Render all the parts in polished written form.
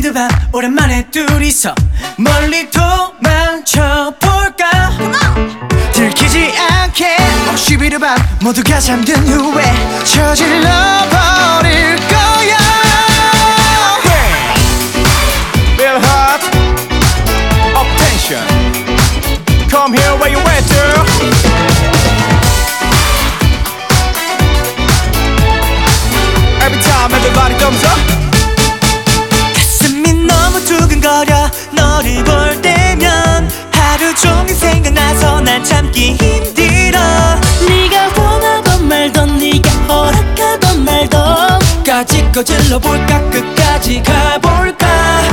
12도 밤 오랜만에 둘이서 멀리 도망쳐볼까. 들키지 않게 12도 밤 모두가 잠든 후에 저질러 버릴 거야. Real hot up tension. Come here where you at, girl. Every time everybody thumbs up. 가슴이 너무 두근거려 너를 볼 때면 하루 종일 생각나서 난 참기 힘들어. 네가 원하던 말던 네가 허락하던 말던 까짓 거 질러볼까 끝까지 가볼까.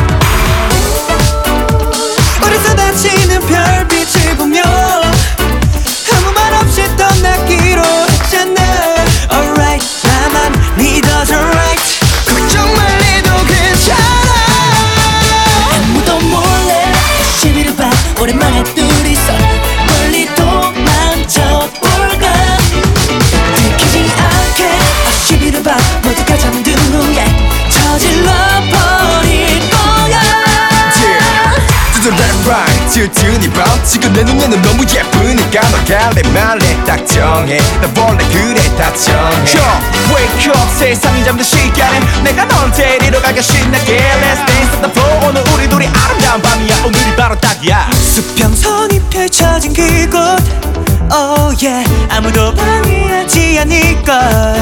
우리 쏟아지는 별빛을 보며 아무 말 없이 떠나기로 했잖아. Alright 나만 믿어줘 right. 걱정 말해도 괜찮아. 아무도 몰래 12를 밤 오랜만에 둘이서 멀리 도망쳐볼까. 들키지 않게 12를 밤 모두가 잠든 후에 저질러 버릴 거야. To the left right 튼튼히 밤 지금 내 눈에는 너무 예쁘니까 너 갈래 말래 딱 정해. 나 원래 그래 다 정해. Wake up 세상이 잠든 시간에 내가 널 데리러 가게 신나게. Let's dance on the floor. 오늘 우리 둘이 아름다운 밤이야. 오늘이 바로 딱이야. 수평선이 펼쳐진 그곳 Oh yeah 아무도 방해하지 않을걸.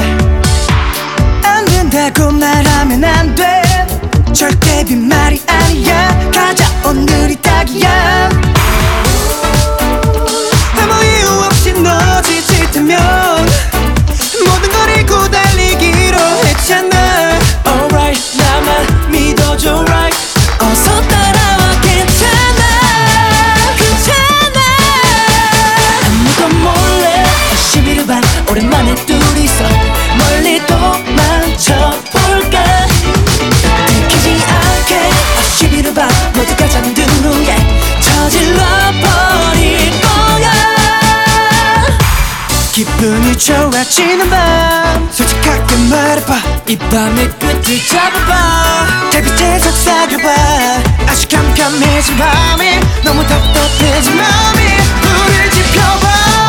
안 된다고 말하면 안 돼. 절대 빈말이 아니야. 가자 오늘이 딱이야. 아무 이유 없이 너 지칠 테면 모든 걸 잃고 달리기로 했잖아. Alright 나만 믿어줘 right. 어서 따라와 괜찮아 괜찮아. 아무도 몰래 12를 밤 오랜만에 둘이서 멀리 도망쳐볼까. 들키지 않게 12를 밤 모두가 잠든 후에 저질러 버릴 거야. 기분이 좋아지는 밤 솔직하게 말해봐. 이 밤의 끝을 잡아봐. 달빛에 속삭여봐. 아주 깜깜해진 밤이 너무 답답해진 맘이 불을 지펴봐.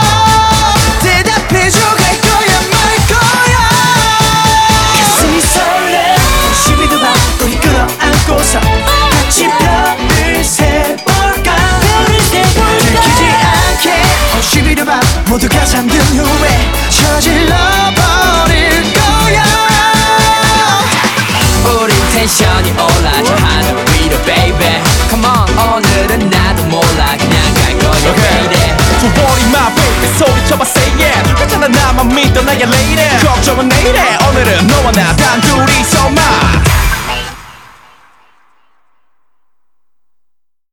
대답해줘 갈 거야 말 거야. 가슴이 설레 12도 밤 우리 끌어안고서 같이 별을 세볼까. 들키지 않게 12도 밤 모두가 잠든 후에 저질러 버릴 거야. 우리 텐션이 올라져 하늘 위로 baby. Come on 오늘은 나도 몰라 그냥 갈 거야 baby. Don't worry my baby 소리쳐봐 say yeah. 괜찮아 나만 믿어 나의 lady. 걱정은 내일에 오늘은 너와 나 단둘이서